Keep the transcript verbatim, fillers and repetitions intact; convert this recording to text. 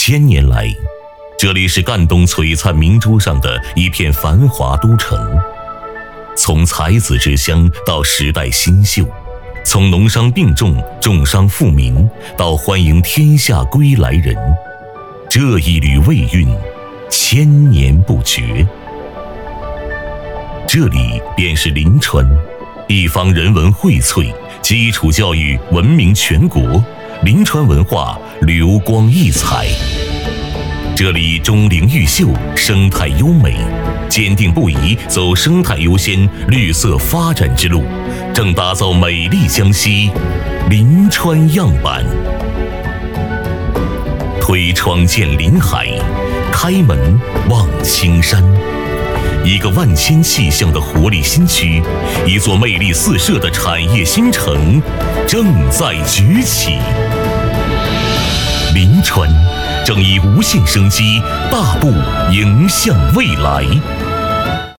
千年来，这里是赣东璀璨明珠上的一片繁华都城。从才子之乡到时代新秀，从农商并重、重商富民到欢迎天下归来人，这一缕味韵，千年不绝。这里便是临川，一方人文荟萃、基础教育闻名全国，临川文化流光溢彩。这里钟灵毓秀，生态优美，坚定不移走生态优先、绿色发展之路，正打造美丽江西临川样板。推窗见临海，开门望青山，一个万千气象的活力新区，一座魅力四射的产业新城正在崛起。临川正以无限生机大步迎向未来。